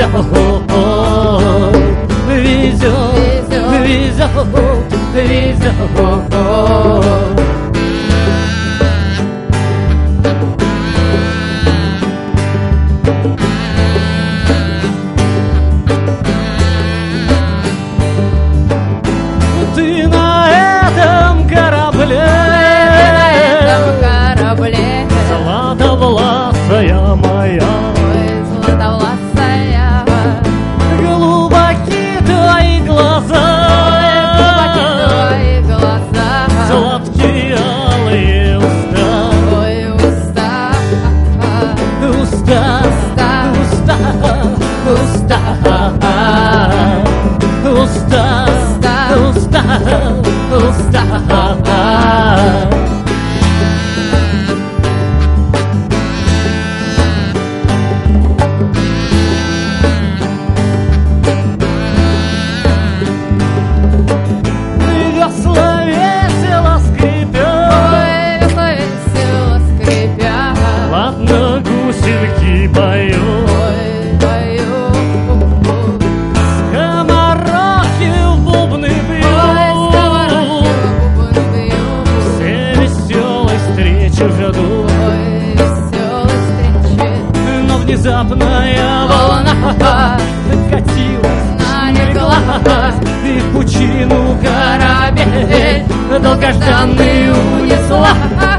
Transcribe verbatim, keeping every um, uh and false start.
Ты на этом корабле, златовласая моя, глубоки твои глаза, сладкие алые уста, уста, уста, уста, уста, уста, уста. Гусельки поют, скоморохи в бубны бьют, все веселой встречи ждут, но внезапная волна катилась, налеглась, и в пучину корабель долгожданный унесла.